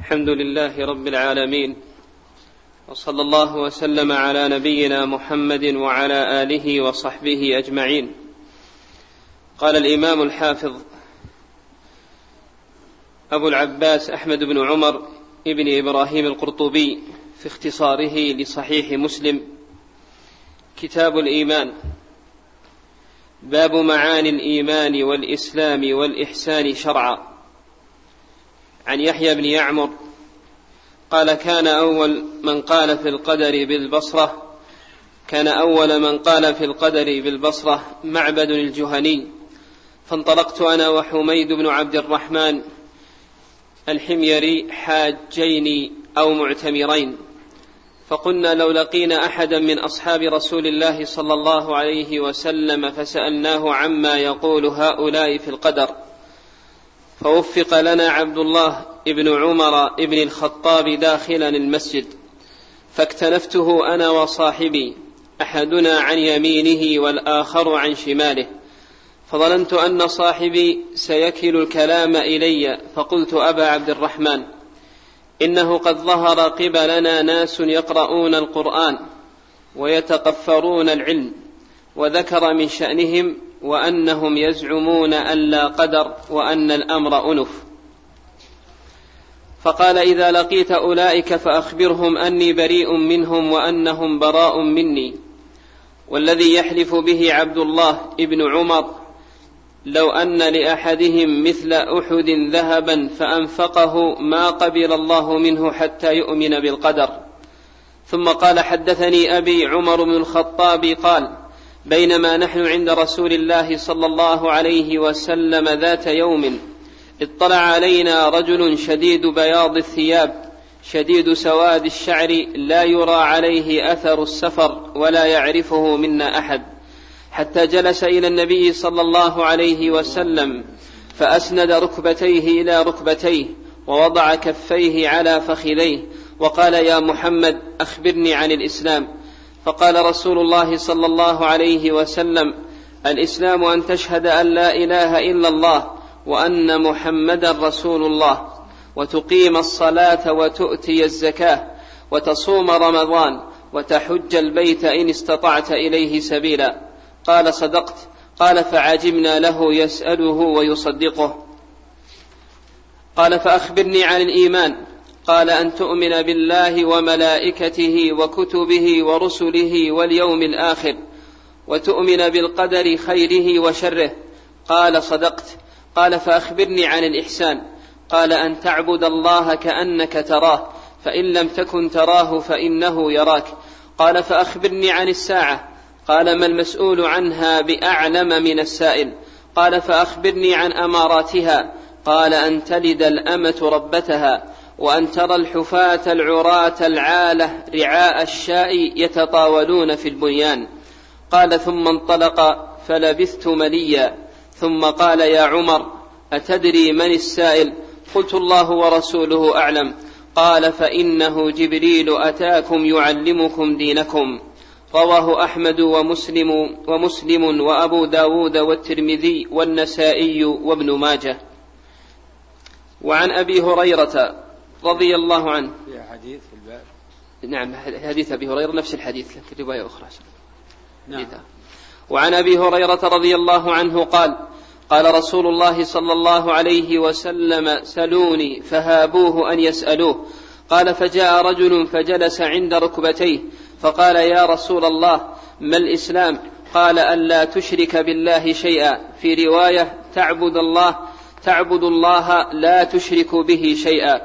الحمد لله رب العالمين، وصلى الله وسلم على نبينا محمد وعلى آله وصحبه أجمعين. قال الإمام الحافظ أبو العباس أحمد بن عمر ابن إبراهيم القرطبي في اختصاره لصحيح مسلم: كتاب الإيمان. باب معاني الإيمان والإسلام والإحسان شرعا. عن يحيى بن يعمر قال: كان أول من قال في القدر بالبصرة معبد الجهني، فانطلقت أنا وحميد بن عبد الرحمن الحميري حاجين أو معتمرين، فقلنا لو لقينا أحدا من أصحاب رسول الله صلى الله عليه وسلم فسألناه عما يقول هؤلاء في القدر، فوفق لنا عبد الله ابن عمر ابن الخطاب داخلا المسجد، فاكتنفته أنا وصاحبي، أحدنا عن يمينه والآخر عن شماله، فظننت أن صاحبي سيكل الكلام إلي، فقلت: أبا عبد الرحمن، إنه قد ظهر قبلنا ناس يقرؤون القرآن ويتقفرون العلم، وذكر من شأنهم وأنهم يزعمون أن لا قدر وأن الأمر أنف، فقال: إذا لقيت أولئك فأخبرهم أني بريء منهم وأنهم براء مني، والذي يحلف به عبد الله ابن عمر لو أن لأحدهم مثل أحد ذهبا فأنفقه ما قبل الله منه حتى يؤمن بالقدر. ثم قال: حدثني أبي عمر بن الخطاب قال: بينما نحن عند رسول الله صلى الله عليه وسلم ذات يوم، اطلع علينا رجل شديد بياض الثياب شديد سواد الشعر، لا يرى عليه أثر السفر ولا يعرفه منا أحد، حتى جلس إلى النبي صلى الله عليه وسلم، فأسند ركبتيه إلى ركبتيه ووضع كفيه على فخذيه، وقال: يا محمد، أخبرني عن الإسلام. فقال رسول الله صلى الله عليه وسلم: الإسلام أن تشهد أن لا إله إلا الله وأن محمدا رسول الله، وتقيم الصلاة وتؤتي الزكاة وتصوم رمضان وتحج البيت إن استطعت إليه سبيلا. قال: صدقت. قال: فعجبنا له يسأله ويصدقه. قال: فأخبرني عن الإيمان. قال: أن تؤمن بالله وملائكته وكتبه ورسله واليوم الآخر، وتؤمن بالقدر خيره وشره. قال: صدقت. قال: فأخبرني عن الإحسان. قال: أن تعبد الله كأنك تراه، فإن لم تكن تراه فإنه يراك. قال: فأخبرني عن الساعة. قال: ما المسؤول عنها بأعلم من السائل. قال: فأخبرني عن أماراتها. قال: أن تلد الأمة ربتها، وأن ترى الحفاة العراة العالة رعاء الشاء يتطاولون في البنيان. قال: ثم انطلق فلبثت مليا، ثم قال: يا عمر، أتدري من السائل؟ قلت: الله ورسوله أعلم. قال: فإنه جبريل أتاكم يعلمكم دينكم. رواه أحمد ومسلم وأبو داود والترمذي والنسائي وابن ماجه. وعن أبي هريرة رضي الله عنه. حديث في الباب. نعم، حديث أبي هريرة نفس الحديث لكن رواية أخرى. نعم. وعن أبي هريرة رضي الله عنه قال: قال رسول الله صلى الله عليه وسلم: سلوني، فهابوه أن يسألوه. قال: فجاء رجل فجلس عند ركبتيه، فقال: يا رسول الله، ما الإسلام؟ قال: ألا تشرك بالله شيئا، في رواية تعبد الله لا تشرك به شيئا،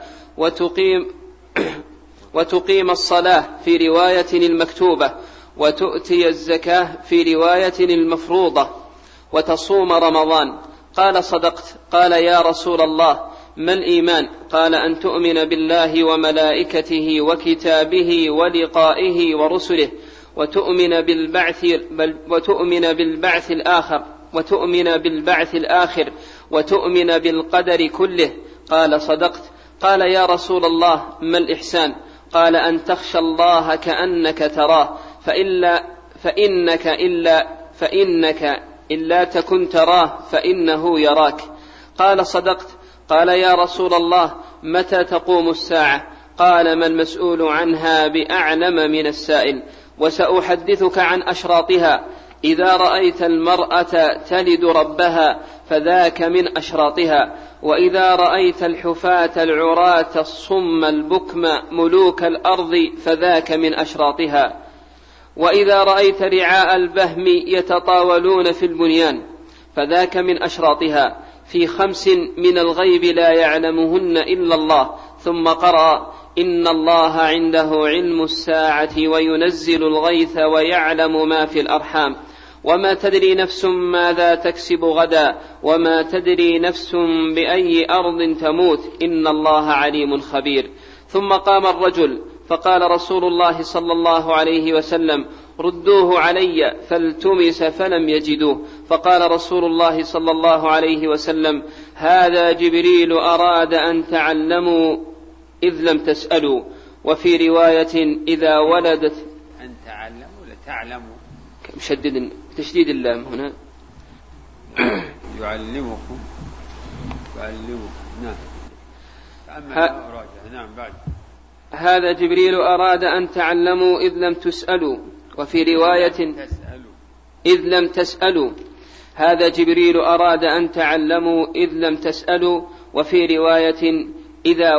وتقيم الصلاة، في رواية المكتوبة، وتؤتي الزكاة، في رواية المفروضة، وتصوم رمضان. قال: صدقت. قال: يا رسول الله، ما الإيمان؟ قال: أن تؤمن بالله وملائكته وكتابه ولقائه ورسله، وتؤمن بالبعث الآخر، وتؤمن بالقدر كله. قال: صدقت. قال: يا رسول الله، ما الإحسان؟ قال: أن تخشى الله كأنك تراه، فإنك إلا تكن تراه فإنه يراك. قال: صدقت. قال: يا رسول الله، متى تقوم الساعة؟ قال: ما المسؤول عنها بأعلم من السائل. وسأحدثك عن أشراطها: إذا رأيت المرأة تلد ربها فذاك من أشراطها، وإذا رأيت الحفاة العراة الصم البكم ملوك الأرض فذاك من أشراطها، وإذا رأيت رعاء البهم يتطاولون في البنيان فذاك من أشراطها، في 5 من الغيب لا يعلمهن إلا الله. ثم قرأ: إن الله عنده علم الساعة وينزل الغيث ويعلم ما في الأرحام، وما تدري نفس ماذا تكسب غدا، وما تدري نفس بأي أرض تموت، إن الله عليم خبير. ثم قام الرجل فقال رسول الله صلى الله عليه وسلم: ردوه علي، فالتمس فلم يجدوه. فقال رسول الله صلى الله عليه وسلم: هذا جبريل أراد أن تعلموا إذ لم تسألوا. وفي رواية: إذا ولدت أن تعلموا لتعلموا، مشدد تشديد اللام هنا. يعلمكم. نعم. نعم. بعد: هذا جبريل أراد أن تعلموا إذ لم تسألوا. وفي رواية: إذ لم تسألوا. هذا جبريل أراد أن تعلموا إذ لم تسألوا. وفي رواية: إذا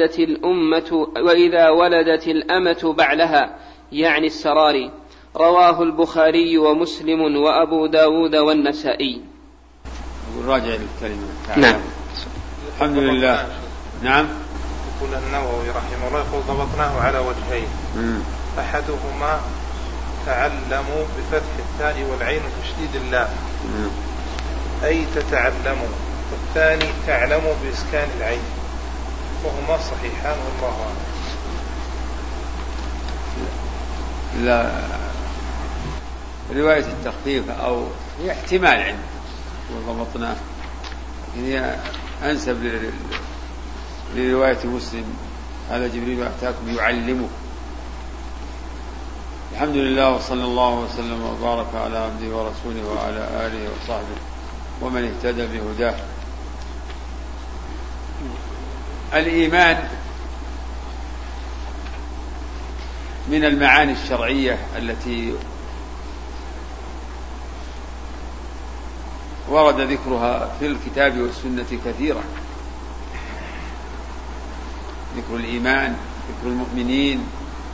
ولدت الأمة بعلها، يعني السراري. رواه البخاري ومسلم وأبو داود والنسائي. راجع الكلمة. نعم. الحمد لله. نعم. يقول النووي رحمه الله: يقول ضبطناه على وجهين. أحدهما تعلموا بفتح الثاء والعين وتشديد اللام، أي تتعلموا. والثاني تعلموا بإسكان العين، وهما صحيحان والله أعلم. لا، رواية التخفيف أو هي احتمال عندي وضبطناه، هي أنسب لرواية مسلم: هذا جبريل أتاكم يعلمكم. الحمد لله، وصلى الله وسلم وبارك على عبده ورسوله وعلى آله وصحبه ومن اهتدى بهداه. الإيمان من المعاني الشرعية التي ورد ذكرها في الكتاب والسنة كثيرا. ذكر الإيمان، ذكر المؤمنين.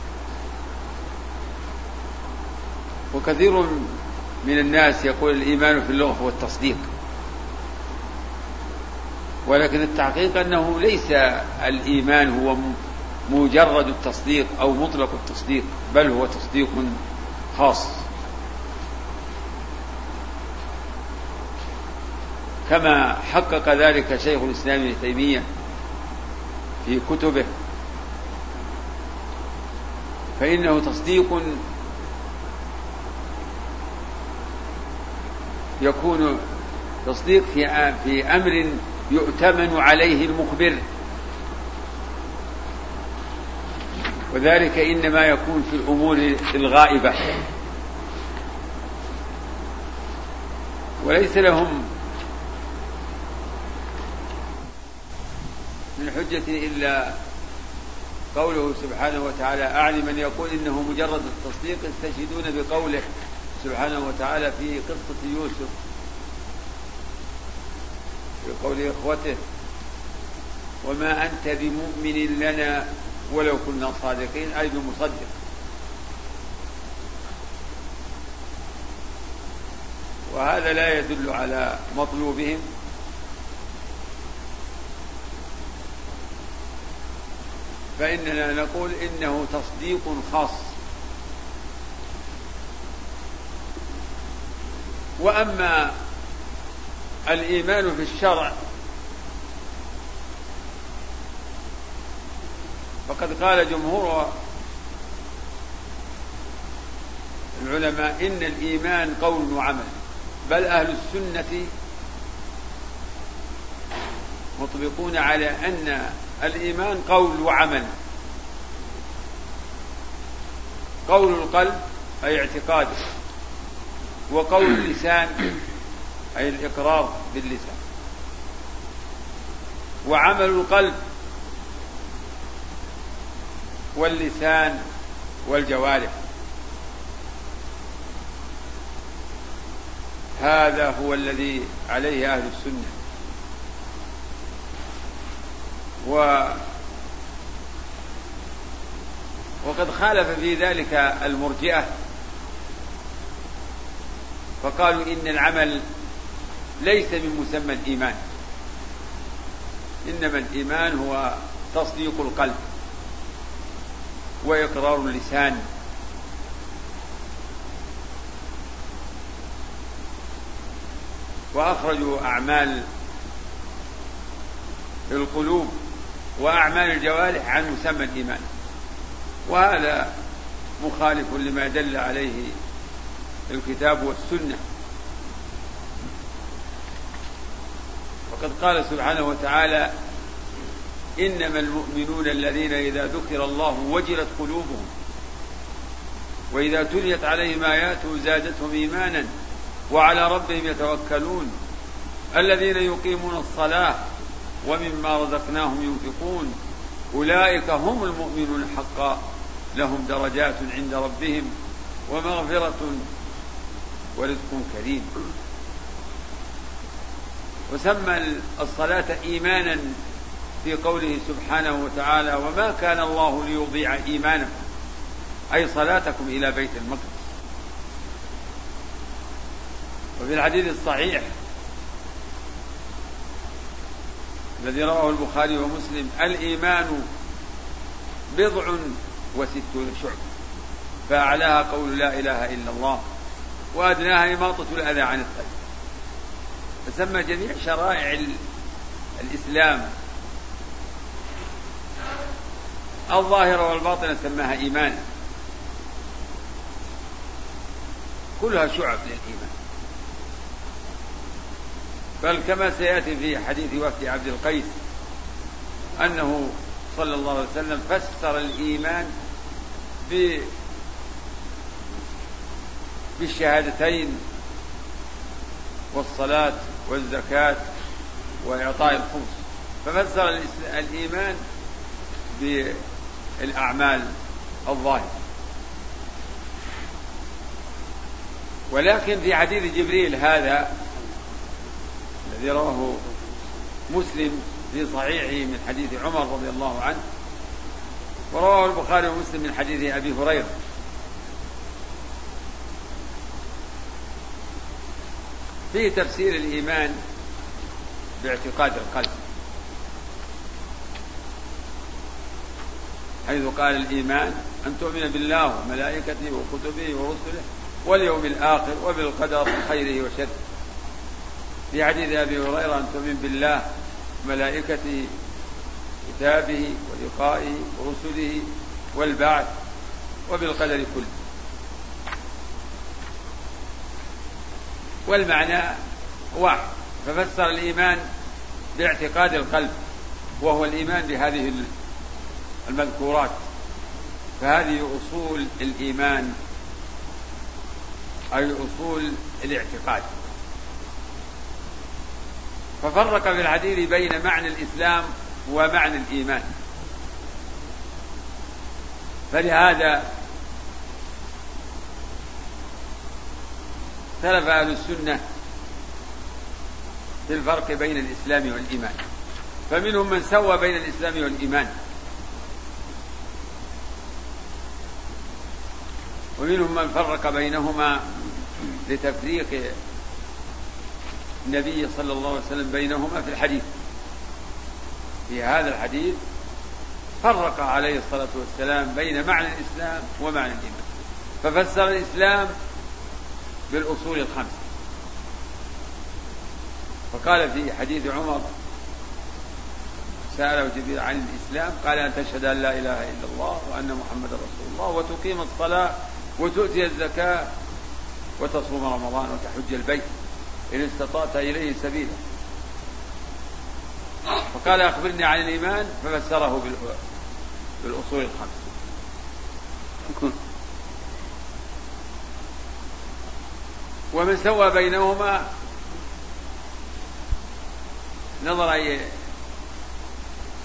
وكثير من الناس يقول الإيمان في اللغة هو التصديق، ولكن التحقيق أنه ليس الإيمان هو مجرد التصديق أو مطلق التصديق، بل هو تصديق خاص، كما حقق ذلك شيخ الإسلام ابن تيمية في كتبه. فإنه تصديق يكون تصديق في أمر يؤتمن عليه المخبر، وذلك إنما يكون في الأمور الغائبة، وليس لهم من حجة إلا قوله سبحانه وتعالى: أعلم من يقول إنه مجرد التصديق يستشهدون بقوله سبحانه وتعالى في قصة يوسف في قول إخوته: وما أنت بمؤمن لنا ولو كنا صادقين، أي بمصدق. وهذا لا يدل على مطلوبهم، فإننا نقول إنه تصديق خاص. وأما الإيمان في الشرع فقد قال جمهور العلماء إن الإيمان قول وعمل، بل أهل السنة مطبقون على أن الإيمان قول وعمل. قول القلب أي اعتقاده، وقول اللسان أي الإقرار باللسان. وعمل القلب واللسان والجوارح. هذا هو الذي عليه أهل السنة. وقد خالف في ذلك المرجئة، فقالوا إن العمل ليس من مسمى الإيمان، إنما الإيمان هو تصديق القلب وإقرار اللسان. وأخرجوا أعمال القلوب وأعمال الجوارح عن مسمى الإيمان، وهذا مخالف لما دل عليه الكتاب والسنة. وقد قال سبحانه وتعالى: إنما المؤمنون الذين إذا ذكر الله وجلت قلوبهم وإذا تليت عليهم آياته زادتهم إيمانا وعلى ربهم يتوكلون الذين يقيمون الصلاة ومما رزقناهم ينفقون أولئك هم المؤمنون حقا لهم درجات عند ربهم ومغفرة ورزق كريم. وسمى الصلاة إيمانا في قوله سبحانه وتعالى: وما كان الله ليضيع إيمانكم، أي صلاتكم إلى بيت المقدس. وفي الحديث الصحيح الذي رواه البخاري ومسلم: الإيمان 67 شعبة، فأعلاها قول لا إله إلا الله وأدناها إماطة الأذى عن الطريق. فسمى جميع شرائع الإسلام الظاهرة والباطنة سماها إيمانا، كلها شعب للإيمان. بل كما سيأتي في حديث وفد عبد القيس أنه صلى الله عليه وسلم فسر الإيمان بالشهادتين والصلاة والزكاة وإعطاء الخمس، ففسر الإيمان بالأعمال الظاهرة. ولكن في حديث جبريل هذا الذي رواه مسلم في صحيحه من حديث عمر رضي الله عنه، ورواه البخاري ومسلم من حديث أبي هريرة، فيه تفسير الإيمان باعتقاد القلب، حيث قال: الإيمان أن تؤمن بالله وملائكته وكتبه ورسله واليوم الآخر وبالقدر خيره وشره. في حديث أبي هريرة: أن تؤمن بالله وملائكته كتابه ولقائه ورسله والبعث وبالقدر كله. والمعنى واحد، ففسر الإيمان باعتقاد القلب وهو الإيمان بهذه المذكورات، فهذه أصول الإيمان أي أصول الاعتقاد. ففرق في الحديث بين معنى الإسلام ومعنى الإيمان، فلهذا اختلف أهل السنة في الفرق بين الإسلام والإيمان، فمنهم من سوى بين الإسلام والإيمان، ومنهم من فرق بينهما لتفريق النبي صلى الله عليه وسلم بينهما في الحديث. في هذا الحديث فرق عليه الصلاة والسلام بين معنى الإسلام ومعنى الإيمان، ففسر الإسلام بالأصول الخمسة، فقال في حديث عمر: سأله جبريل عن الإسلام قال: أن تشهد أن لا إله إلا الله وأن محمد رسول الله وتقيم الصلاة وتؤتي الزكاة وتصوم رمضان وتحج البيت إن استطعت إليه سبيلا. فقال: أخبرني عن الإيمان، ففسره بالأصول الخمسة. ومن سوى بينهما نظر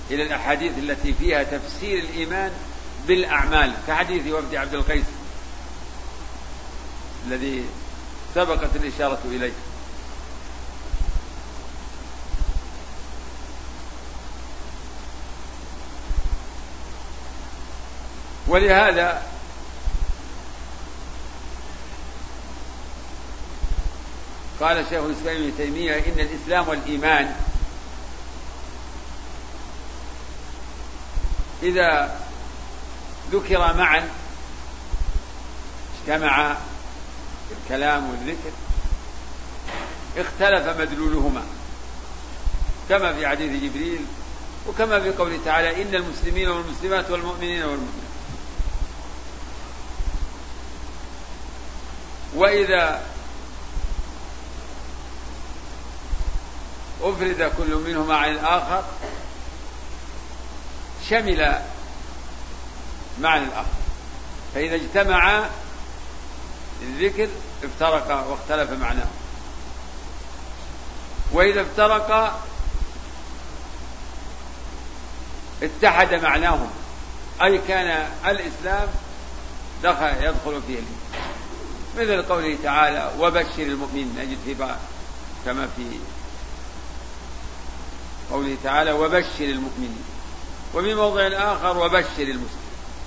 إلى الأحاديث التي فيها تفسير الإيمان بالأعمال، كحديث وفد عبد القيس الذي سبقت الإشارة إليه. ولهذا قال شيخ الإسلام ابن تيمية إن الإسلام والإيمان إذا ذكر معا اجتمع الكلام والذكر اختلف مدلولهما، كما في حديث جبريل وكما في قوله تعالى إن المسلمين والمسلمات والمؤمنين والمؤمنات. وإذا أفرد كل منهما عن الآخر شمل معنى الآخر، فإذا اجتمع الذكر افترق واختلف معناه، وإذا افترق اتحد معناهم، أي كان الإسلام يدخل فيه الإيمان، مثل قوله تعالى وبشر المؤمنين، نجد في بعض كما في قوله تعالى وبشر المؤمنين، وفي موضع آخر وبشر المسلمين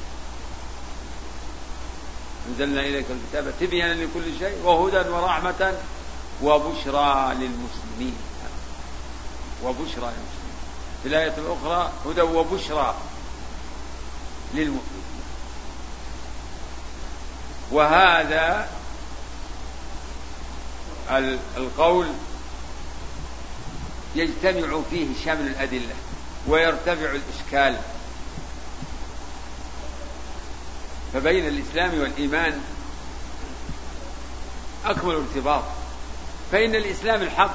أنزلنا إليك الكتاب تبيانا لكل شيء وهدى ورحمة وبشرى للمسلمين. وبشرى للمسلمين في الآية الأخرى هدى وبشرى للمؤمنين. وهذا القول يجتمع فيه شمل الأدلة ويرتفع الإشكال، فبين الإسلام والإيمان أكمل ارتباط، فإن الإسلام الحق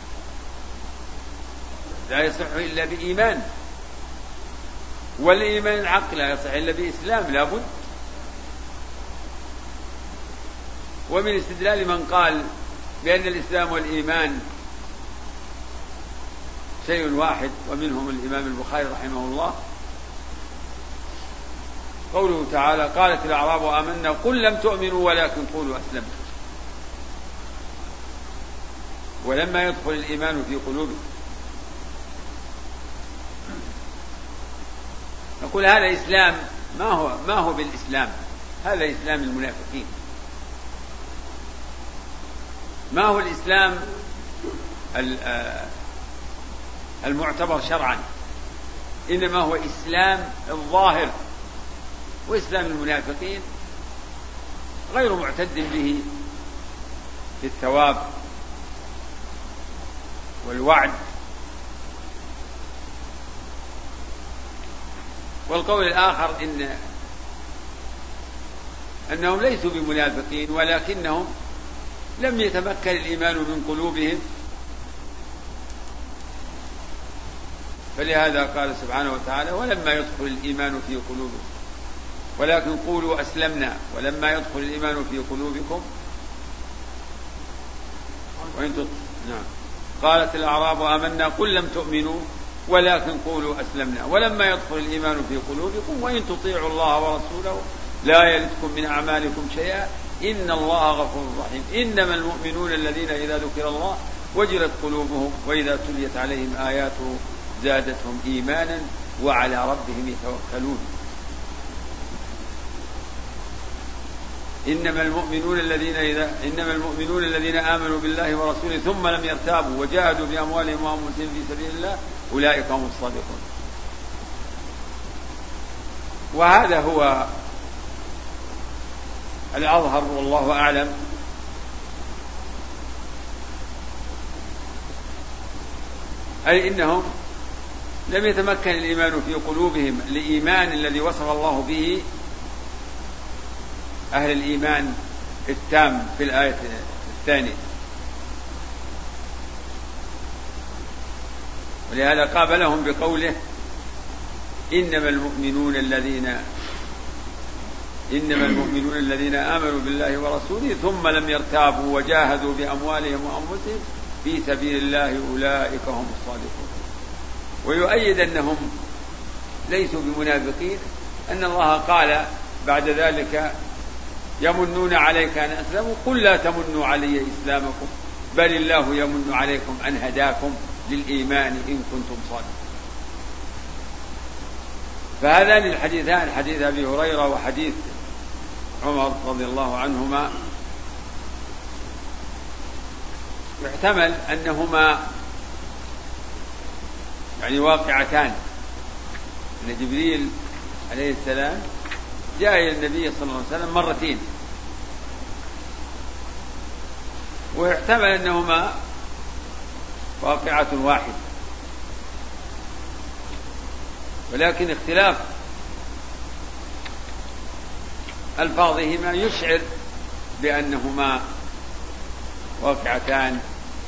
لا يصح إلا بإيمان، والإيمان الحق لا يصح إلا بإسلام لابد. ومن استدلال من قال بأن الإسلام والإيمان شيء واحد، ومنهم الإمام البخاري رحمه الله، قوله تعالى قالت الأعراب آمنا قل لم تؤمنوا ولكن قولوا أسلمنا ولما يدخل الإيمان في قلوبكم. نقول هذا إسلام ما هو بالإسلام، هذا إسلام المنافقين. ما هو الإسلام المعتبر شرعا؟ إنما هو إسلام الظاهر، وإسلام المنافقين غير معتد به في الثواب والوعد. والقول الآخر أنهم ليسوا بمنافقين، ولكنهم لم يتمكن الإيمان من قلوبهم، فلهذا قال سبحانه وتعالى ولما يدخل الإيمان في قلوبكم ولكن قولوا أسلمنا ولما يدخل الإيمان في قلوبكم نعم. قالت الأعراب آمنا قل لم تؤمنوا ولكن قولوا أسلمنا ولما يدخل الإيمان في قلوبكم وإن تطيعوا الله ورسوله لا يلدكم من أعمالكم شيئا إن الله غفور رحيم. إنما المؤمنون الذين إذا ذكر الله وجلت قلوبهم وإذا تليت عليهم آياته زادتهم إيمانا وعلى ربهم يتوكلون. إنما المؤمنون الذين آمنوا بالله ورسوله ثم لم يرتابوا وجاهدوا بأموالهم وأنفسهم في سبيل الله أولئك هم الصادقون. وهذا هو الأظهر والله أعلم. أي إنهم لم يتمكن الإيمان في قلوبهم الإيمان الذي وصف الله به أهل الإيمان التام في الآية الثانية، ولهذا قابلهم بقوله إنما المؤمنون الذين آمنوا بالله ورسوله ثم لم يرتابوا وجاهدوا بأموالهم وأنفسهم في سبيل الله أولئك هم الصادقون. ويؤيد أنهم ليسوا بمنافقين، أن الله قال بعد ذلك يمنون عليك أن أسلموا، قل لا تمنوا علي إسلامكم بل الله يمن عليكم أن هداكم للإيمان إن كنتم صادقين. فهذان الحديثان، حديث أبي هريرة وحديث عمر رضي الله عنهما، يحتمل أنهما يعني واقعتان، أن جبريل عليه السلام جاء إلى النبي صلى الله عليه وسلم مرتين، ويحتمل أنهما واقعة واحدة، ولكن اختلاف ألفاظهما يشعر بأنهما واقعتان،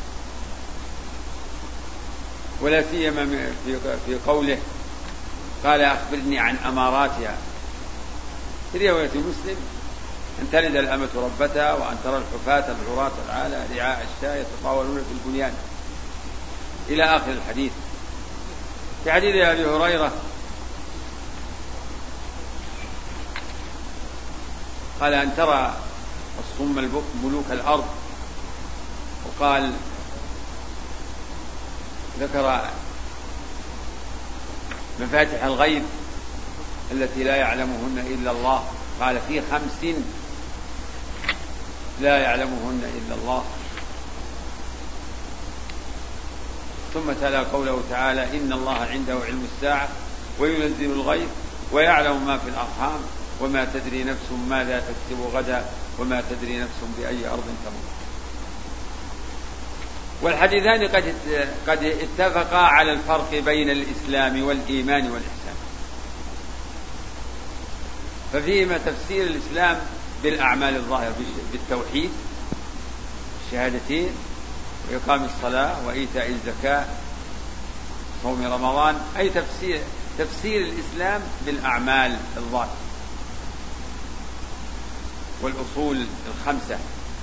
ولا سيما في قوله قال أخبرني عن أماراتها. في رواية مسلم أن تلد الأمة ربتها وأن ترى الحفاة العراة العالى رعاء الشاة يتطاولون في البنيان إلى آخر الحديث. في حديث أبي هريرة قال أن ترى الصم ملوك الأرض، وقال ذكر مفاتح الغيب التي لا يعلمهن إلا الله، قال في 5 لا يعلمهن إلا الله. ثم تلا قوله تعالى إن الله عنده علم الساعة وينزل الغيث ويعلم ما في الأرحام وما تدري نفس ماذا تكسب غدا وما تدري نفس بأي أرض تموت. والحديثان قد اتفقا على الفرق بين الإسلام والإيمان والإحسان، ففيهما تفسير الإسلام بالأعمال الظاهرة بالتوحيد الشهادتين وإقام الصلاة وإيتاء الزكاة صوم رمضان، أي تفسير الإسلام بالأعمال الظاهرة والأصول 5.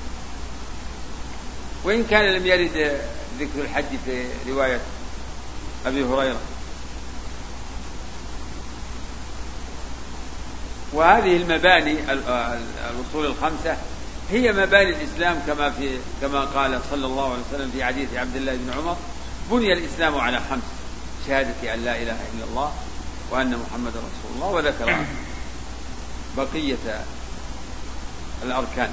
وإن كان لم يرد ذكر الحج في رواية أبي هريرة. وهذه المباني الأصول 5 هي مباني الإسلام كما قال صلى الله عليه وسلم في حديث عبد الله بن عمر بني الإسلام على 5: شهادة أن لا إله إلا الله وأن محمد رسول الله، وذكر بقية الأركان.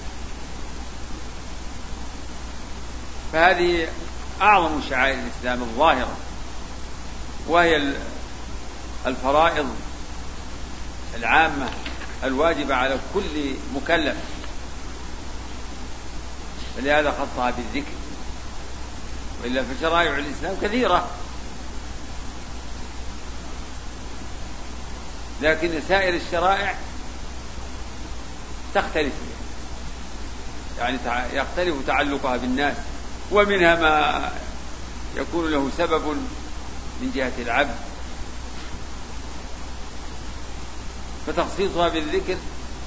فهذه أعظم شعائر الإسلام الظاهرة، وهي الفرائض العامة الواجبة على كل مكلف، فلهذا خصها بالذكر، وإلا فشرائع الإسلام كثيرة، لكن سائر الشرائع تختلف، يعني يختلف تعلقها بالناس، ومنها ما يكون له سبب من جهة العبد، فتخصيصها بالذكر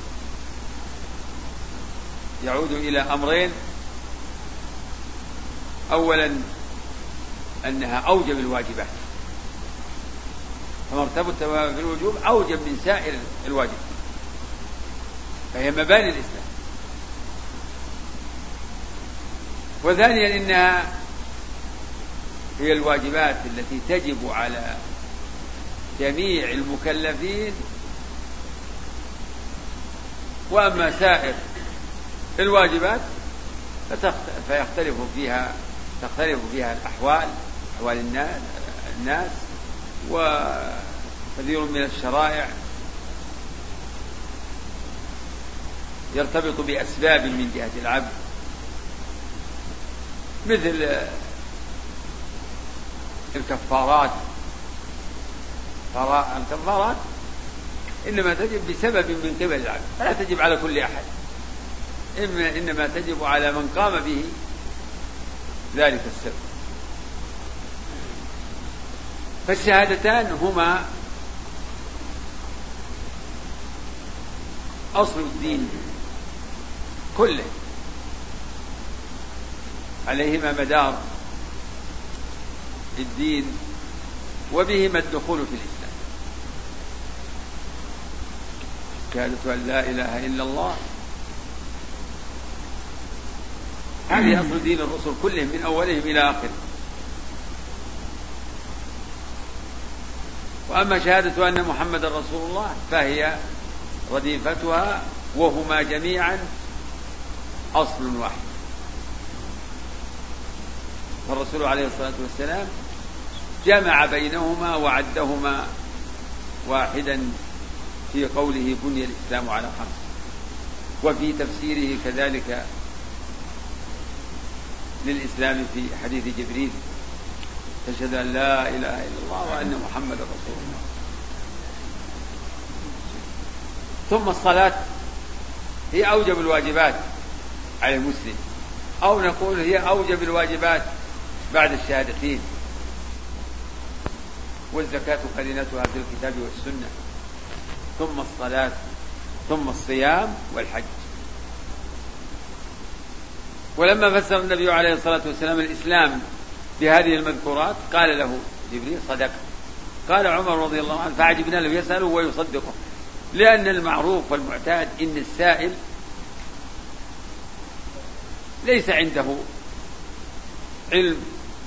يعود إلى أمرين: أولا أنها أوجب الواجبات، فمرتبتها في الوجوب أوجب من سائر الواجب، فهي مباني الإسلام. وثانيا إنها هي الواجبات التي تجب على جميع المكلفين، وأما سائر الواجبات تختلف فيها الأحوال، أحوال الناس، وكثير من الشرائع يرتبط بأسباب من جهة العبد، مثل الكفارات. الكفارات إنما تجب بسبب من قبل العبد، فلا تجب على كل أحد، إنما تجب على من قام به ذلك السبب. فالشهادتان هما أصل الدين كله، عليهما مدار الدين، وبهما الدخول في الإسلام. شهادة أن لا إله إلا الله هذه أصل دين الرسل كلهم من أولهم إلى آخره. وأما شهادة أن محمد رسول الله فهي رديفتها، وهما جميعا أصل واحد. فالرسول عليه الصلاة والسلام جمع بينهما وعدهما واحدا في قوله بني الإسلام على 5، وفي تفسيره كذلك للإسلام في حديث جبريل تشهد أن لا إله إلا الله وأن محمد رسول الله. ثم الصلاة هي أوجب الواجبات على المسلم، أو نقول هي أوجب الواجبات بعد الشهادتين، والزكاة قرينتها في الكتاب والسنة، ثم الصلاة، ثم الصيام والحج. ولما فسر النبي عليه الصلاة والسلام الإسلام بهذه المذكورات قال له جبريل صدق. قال عمر رضي الله عنه فعجبنا له يسأله ويصدقه، لأن المعروف والمعتاد إن السائل ليس عنده علم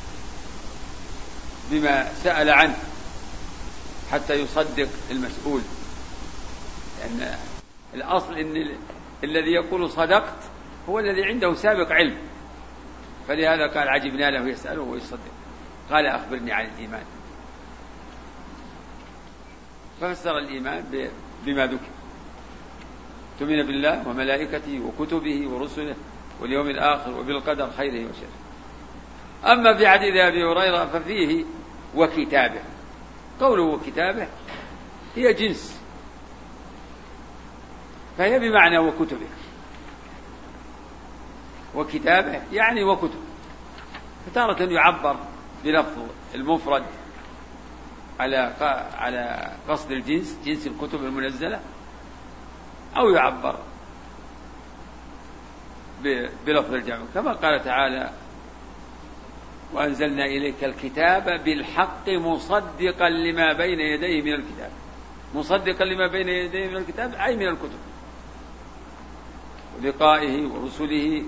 بما سأل عنه حتى يصدق المسؤول، لأن الأصل إن الذي يقول صدقت هو الذي عنده سابق علم، فلهذا قال عجبنا له يسأله ويصدق. قال أخبرني عن الإيمان، ففسر الإيمان بما ذكر: تؤمن بالله وملائكته وكتبه ورسله واليوم الآخر وبالقدر خيره وشره. أما في حديث أبي هريرة ففيه وكتابه، قوله وكتابه هي جنس، فهي بمعنى وكتبه، وكتابه يعني وكتب. فتارة يعبر بلفظ المفرد على قصد الجنس، جنس الكتب المنزلة، أو يعبر بلفظ الجمع، كما قال تعالى: وأنزلنا إليك الكتاب بالحق مصدقا لما بين يديه من الكتاب. مصدقا لما بين يديه من الكتاب أي من الكتب، ولقائه ورسله،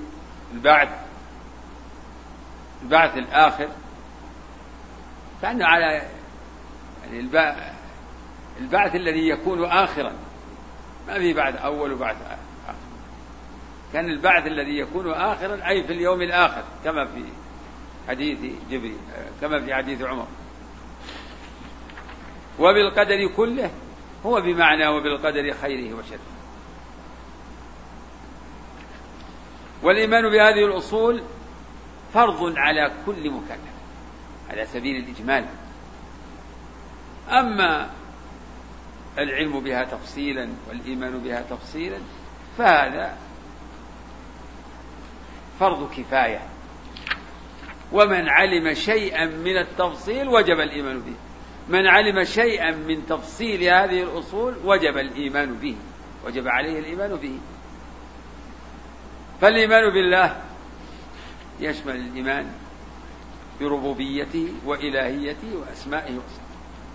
البعث الآخر، فأنه على يعني البعث الذي يكون آخرا، ما في بعد أول وبعد آخر. كان البعث الذي يكون آخرا أي في اليوم الآخر، كما في حديث جبريل، كما في حديث عمر. وبالقدر كله هو بمعنى وبالقدر خيره وشره. والإيمان بهذه الأصول فرض على كل مكلف على سبيل الإجمال. أما العلم بها تفصيلا والإيمان بها تفصيلا فهذا فرض كفاية، ومن علم شيئا من التفصيل وجب الإيمان به. من علم شيئا من تفصيل هذه الأصول وجب الإيمان به، وجب عليه الإيمان به. فالإيمان بالله يشمل الإيمان بربوبيته وإلهيته وأسمائه وصفاته.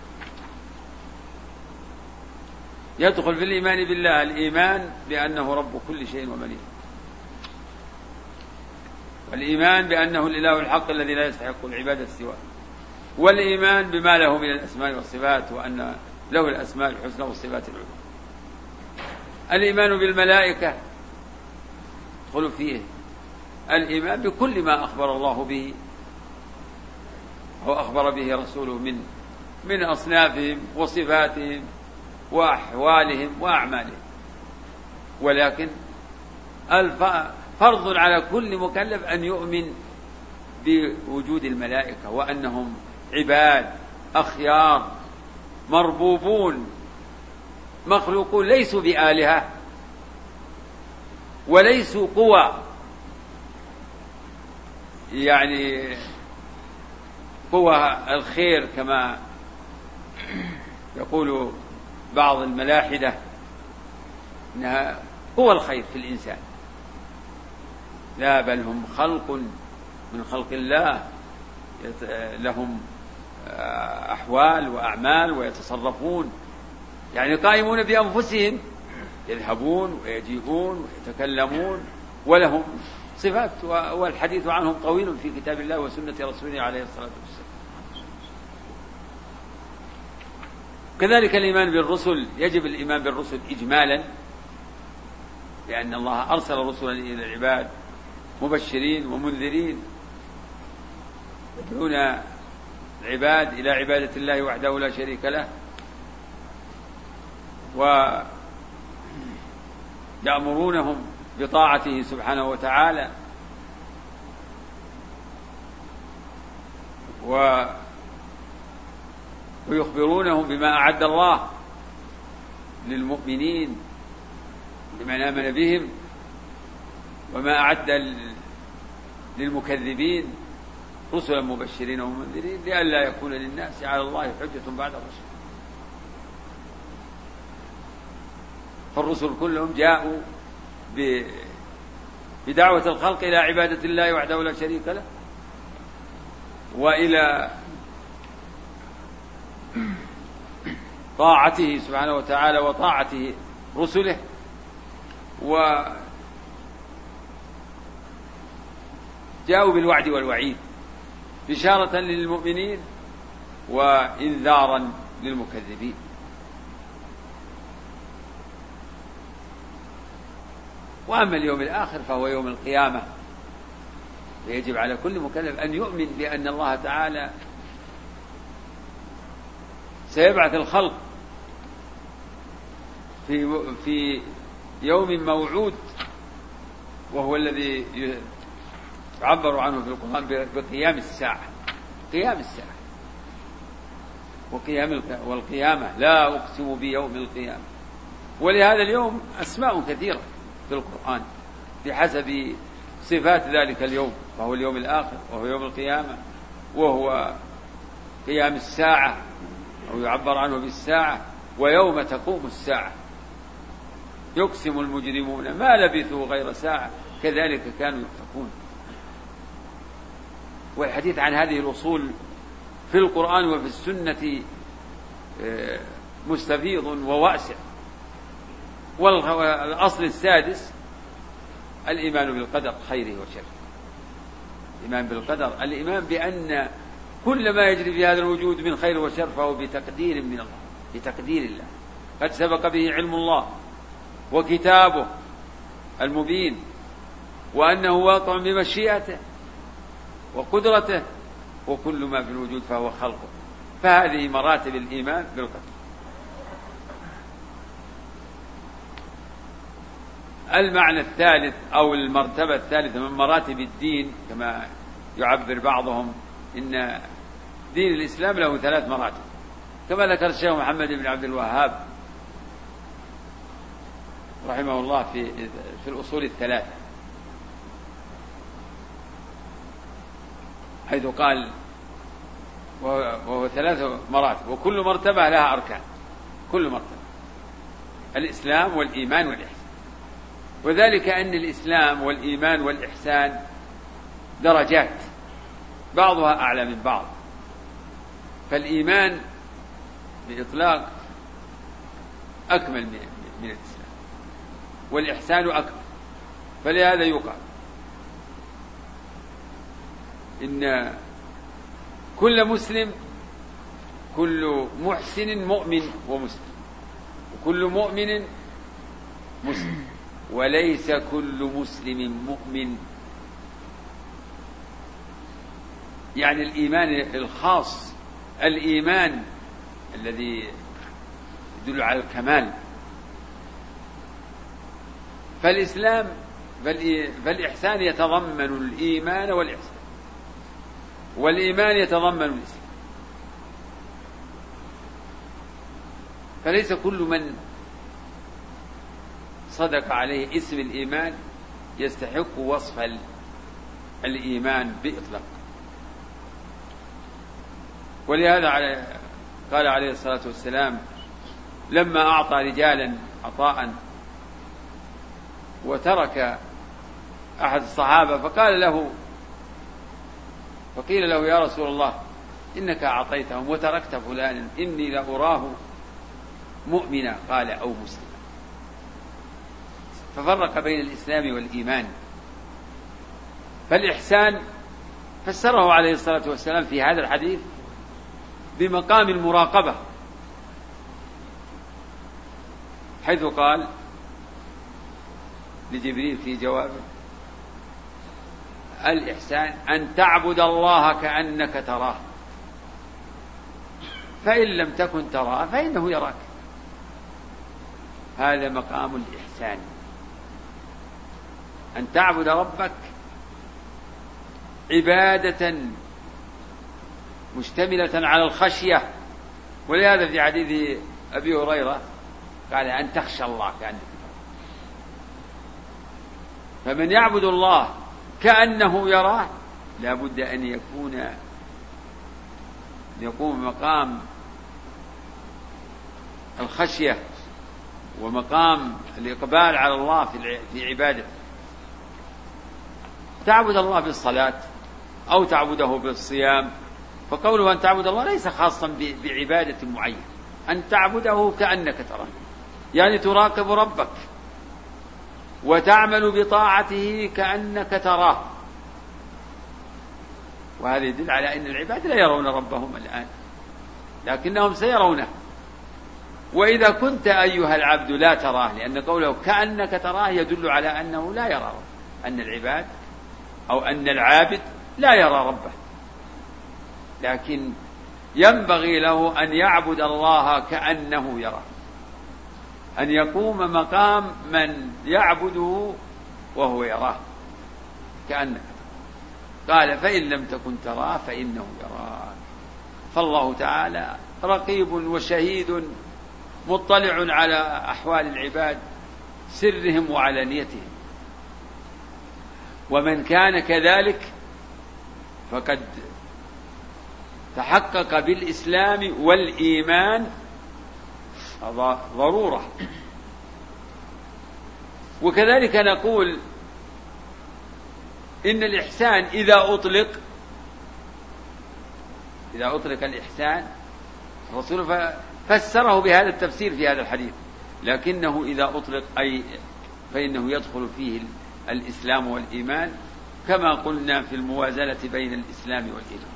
يدخل في الإيمان بالله الإيمان بأنه رب كل شيء ومليك، والإيمان بأنه الإله الحق الذي لا يستحق العبادة سواه، والإيمان بما له من الأسماء والصفات، وأن له الأسماء الحسنى والصفات العلى. الإيمان بالملائكة يدخل فيه الإيمان بكل ما أخبر الله به أو أخبر به رسوله من أصنافهم وصفاتهم وأحوالهم وأعمالهم. ولكن فرض على كل مكلف أن يؤمن بوجود الملائكة، وأنهم عباد أخيار مربوبون مخلوقون، ليسوا بآلهة وليسوا قوى، يعني قوى الخير كما يقول بعض الملاحدة إنها قوى الخير في الإنسان. لا، بل هم خلق من خلق الله، لهم أحوال وأعمال ويتصرفون، يعني قائمون بأنفسهم يذهبون ويجيئون ويتكلمون ولهم صفات، والحديث عنهم طويل في كتاب الله وسنة رسوله عليه الصلاة والسلام. كذلك الإيمان بالرسل، يجب الإيمان بالرسل إجمالا، لأن الله أرسل رسلا إلى العباد مبشرين ومنذرين يدعون العباد إلى عبادة الله وحده لا شريك له، ويأمرونهم بطاعته سبحانه وتعالى، ويخبرونهم بما أعد الله للمؤمنين لمن آمن بهم، وما أعد للمكذبين رسلا مبشرين ومنذرين لئلا يكون للناس على الله حجة بعد الرسل. فالرسل كلهم جاءوا بدعوة الخلق إلى عبادة الله وحده لا شريك له، وإلى طاعته سبحانه وتعالى وطاعته رسله، وجاءوا بالوعد والوعيد بشارة للمؤمنين وإنذارا للمكذبين. وأما اليوم الآخر فهو يوم القيامة، ويجب على كل مكلف أن يؤمن بأن الله تعالى سيبعث الخلق في يوم موعود، وهو الذي يعبر عنه في القرآن بقيام الساعة، قيام الساعة والقيامة، لا أقسم بيوم القيامة. ولهذا اليوم أسماء كثيرة في القرآن بحسب صفات ذلك اليوم، وهو اليوم الآخر، وهو يوم القيامة، وهو قيام الساعة أو يعبر عنه بالساعة، ويوم تقوم الساعة يقسم المجرمون ما لبثوا غير ساعة كذلك كانوا يؤفكون. والحديث عن هذه الأصول في القرآن وفي السنة مستفيض وواسع. والأصل السادس الإيمان بالقدر خيره وشره. الإيمان بالقدر، الإيمان بأن كل ما يجري في هذا الوجود من خير وشر فهو بتقدير من الله، بتقدير الله قد سبق به علم الله وكتابه المبين، وأنه واقع بمشيئته وقدرته، وكل ما في الوجود فهو خلقه. فهذه مراتب الإيمان بالقدر. المعنى الثالث أو المرتبة الثالثة من مراتب الدين، كما يعبر بعضهم إن دين الإسلام له 3 مراتب، كما ذكر الشيخ محمد بن عبد الوهاب رحمه الله في الأصول 3، حيث قال وهو 3 مراتب، وكل مرتبة لها أركان، كل مرتبة الإسلام والإيمان والإحسان. وذلك أن الإسلام والإيمان والإحسان درجات بعضها أعلى من بعض. فالإيمان بإطلاق أكمل من الإسلام، والإحسان أكمل. فلهذا يقال إن كل مسلم، كل محسن مؤمن ومسلم، وكل مؤمن مسلم، وليس كل مسلم مؤمن. يعني الإيمان الخاص، الإيمان الذي يدل على الكمال. فالإحسان يتضمن الإيمان والإحسان، والإيمان يتضمن الإسلام. فليس كل من صدق عليه اسم الإيمان يستحق وصف الإيمان بإطلاق. ولهذا قال عليه الصلاة والسلام لما أعطى رجالا عطاء وترك أحد الصحابة فقيل له يا رسول الله إنك أعطيتهم وتركت فلانا إني لأراه مؤمنا، قال أو مسلما. ففرق بين الإسلام والإيمان. فالإحسان فسره عليه الصلاة والسلام في هذا الحديث بمقام المراقبة، حيث قال لجبريل في جوابه: الإحسان أن تعبد الله كأنك تراه، فإن لم تكن تراه فإنه يراك. هذا مقام الإحسان، أن تعبد ربك عبادة مشتملة على الخشية. ولهذا في حديث أبي هريرة قال: أن تخشى الله كأنك تراه. فمن يعبد الله كأنه يراه لا بد أن يقوم مقام الخشية ومقام الإقبال على الله في عبادته. تعبد الله بالصلاة أو تعبده بالصيام، فقوله أن تعبد الله ليس خاصا بعبادة معينة، أن تعبده كأنك تراه، يعني تراقب ربك وتعمل بطاعته كأنك تراه. وهذا يدل على أن العباد لا يرون ربهم الآن، لكنهم سيرونه. وإذا كنت أيها العبد لا تراه، لأن قوله كأنك تراه يدل على أنه لا يرى ربه، أن العباد أو أن العابد لا يرى ربه، لكن ينبغي له أن يعبد الله كأنه يراه، أن يقوم مقام من يعبده وهو يراه كأنك. قال: فإن لم تكن تراه فإنه يراك. فالله تعالى رقيب وشهيد مطلع على أحوال العباد سرهم وعلانيتهم، ومن كان كذلك فقد تحقق بالإسلام والإيمان ضرورة. وكذلك نقول إن الإحسان إذا أطلق الإحسان، الرسول فسره بهذا التفسير في هذا الحديث، لكنه إذا أطلق فإنه يدخل فيه الإسلام والإيمان، كما قلنا في الموازنة بين الإسلام والإيمان.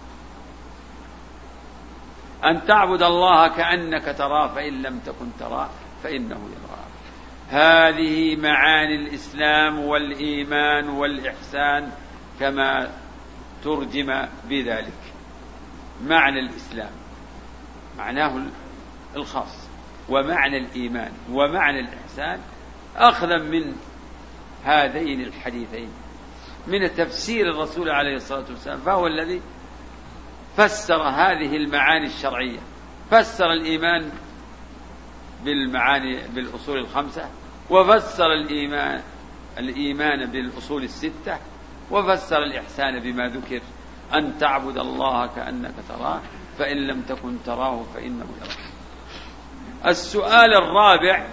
أن تعبد الله كأنك تراه فإن لم تكن تراه فإنه يراك. هذه معاني الإسلام والإيمان والإحسان كما ترجم بذلك. معنى الإسلام معناه الخاص، ومعنى الإيمان ومعنى الإحسان أخذا من هذين الحديثين من تفسير الرسول عليه الصلاة والسلام، فهو الذي فسر هذه المعاني الشرعية. فسر الإيمان بالمعاني بالأصول الخمسة، وفسر الإيمان بالأصول الستة، وفسر الإحسان بما ذكر: أن تعبد الله كأنك تراه فإن لم تكن تراه فإنه يراك. السؤال الرابع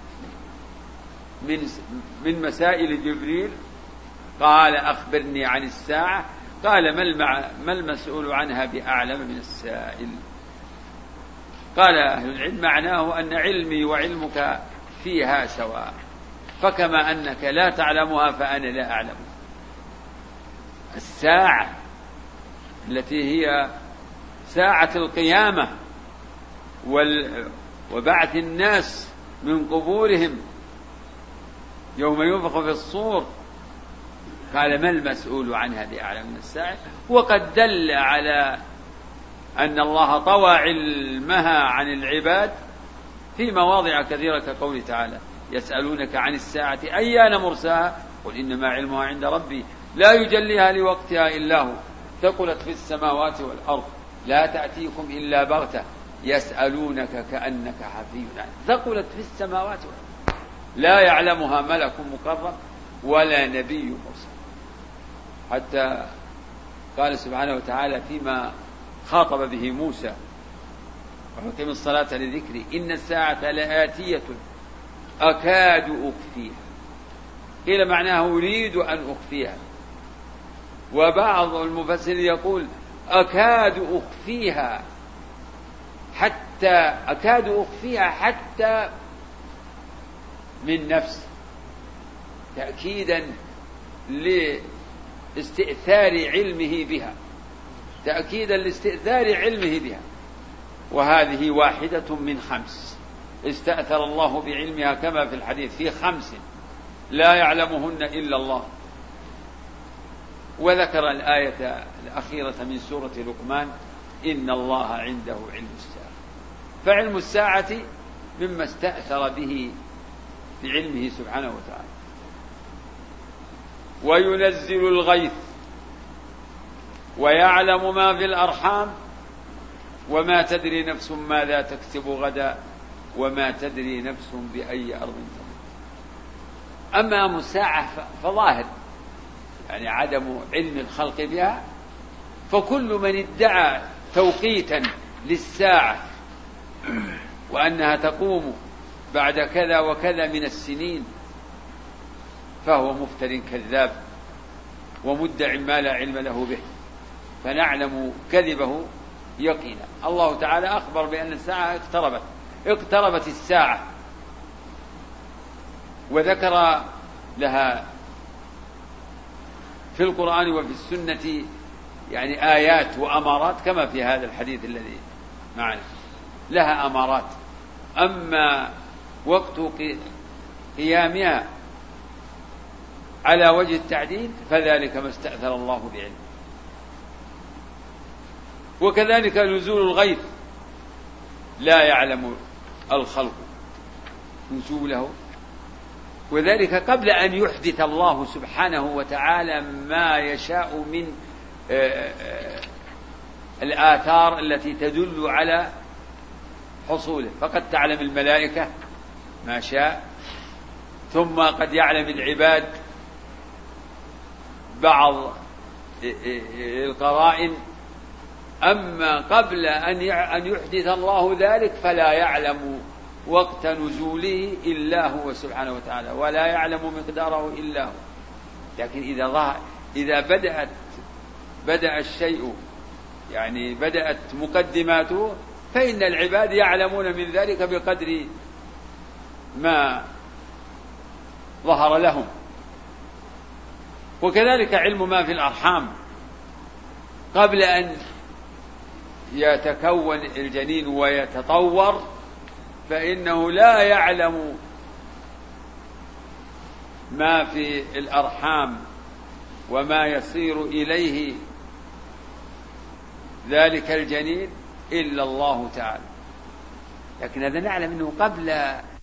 من مسائل جبريل: قال: أخبرني عن الساعة. قال: ما المسؤول عنها بأعلم من السائل. قال أهل العلم: معناه أن علمي وعلمك فيها سواء، فكما أنك لا تعلمها فأنا لا أعلمها. الساعة التي هي ساعة القيامة وبعث الناس من قبورهم يوم ينفخ في الصور، قال: ما المسؤول عنها بأعلم من السائل. وقد دل على أن الله طوى علمها عن العباد في مواضع كثيرة، كقوله تعالى: يسألونك عن الساعة أيان مرساها قل إنما علمها عند ربي لا يجليها لوقتها إلا هو ثقلت في السماوات والأرض لا تأتيكم إلا بغتة يسألونك كأنك حفي عنها. ثقلت في السماوات والأرض لا يعلمها ملك مقرب ولا نبي مرسل. حتى قال سبحانه وتعالى فيما خاطب به موسى: وأقم الصلاة لذكري إن الساعة لآتية أكاد أخفيها. قيل معناه أريد أن أخفيها، وبعض المفسرين يقول أكاد أخفيها حتى من نفسي، تأكيدا لاستئثار علمه بها، تأكيدا لاستئثار علمه بها. وهذه واحدة من 5 استأثر الله بعلمها كما في الحديث في 5 لا يعلمهن إلا الله. وذكر الآية الأخيرة من سورة لقمان: إن الله عنده علم الساعة. فعلم الساعة مما استأثر به بعلمه سبحانه وتعالى. وينزل الغيث ويعلم ما في الأرحام وما تدري نفس ماذا تكسب غدا وما تدري نفس بأي أرض تموت. أما أمر الساعة فظاهر، يعني عدم علم الخلق بها. فكل من ادعى توقيتا للساعة وأنها تقوم بعد كذا وكذا من السنين فهو مفتر كذاب ومدع ما لا علم له به، فنعلم كذبه يقينا. الله تعالى أخبر بأن الساعة اقتربت الساعة، وذكر لها في القرآن وفي السنة يعني آيات وأمارات كما في هذا الحديث الذي معنا، لها أمارات. أما وقت قيامها على وجه التعديد فذلك ما استأثر الله بعلمه. وكذلك نزول الغيث لا يعلم الخلق نزوله، وذلك قبل أن يحدث الله سبحانه وتعالى ما يشاء من الآثار التي تدل على حصوله. فقد تعلم الملائكة ما شاء، ثم قد يعلم العباد بعض القرائن. أما قبل أن يحدث الله ذلك فلا يعلم وقت نزوله إلا هو سبحانه وتعالى، ولا يعلم مقداره إلا هو. لكن إذا بدأ الشيء، يعني بدأت مقدماته، فإن العباد يعلمون من ذلك بقدر ما ظهر لهم. وكذلك علم ما في الأرحام قبل أن يتكون الجنين ويتطور، فإنه لا يعلم ما في الأرحام وما يصير إليه ذلك الجنين إلا الله تعالى. لكن هذا نعلم أنه قبل